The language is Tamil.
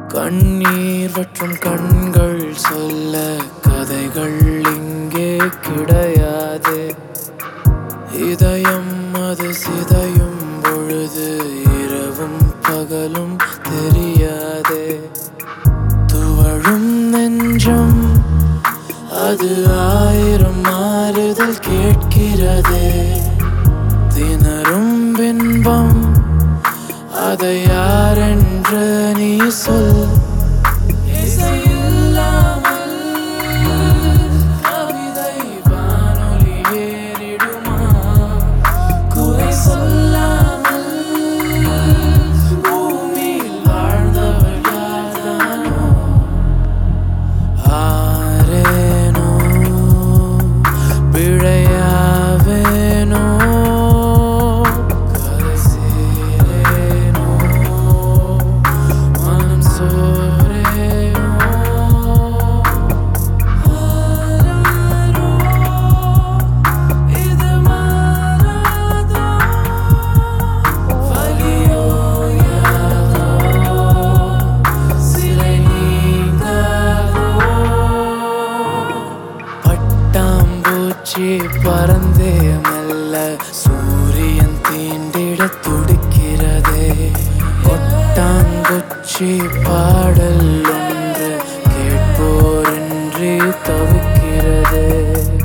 கண்ணீர் வற்றும் கண்கள் சொல்ல கதைகள் இங்கே கிடையாது. இதயம் அது சிதையும் பொழுது இரவும் பகலும் தெரியாதே. துவழும் நெஞ்சம் அது ஆயிரம் மாறுதல் கேட்கிறதே. திணறும் பின்பம் அதை யாரென்று நீ சொல். இசையில்லாமல் கவிதை வானொலி ஏறிடுமா? குறை சொல்லாமல் பூமியில் வாழ்ந்தவள் யார்தானோ? ஆரேனோ பிழையாவேனோ பறந்தே மெல்ல சூரியன் தீண்டிட துடிக்கிறதே. கொட்டாங்குச்சி பாடல் ஒன்று கேட்போரின்றி தவிக்கிறதே.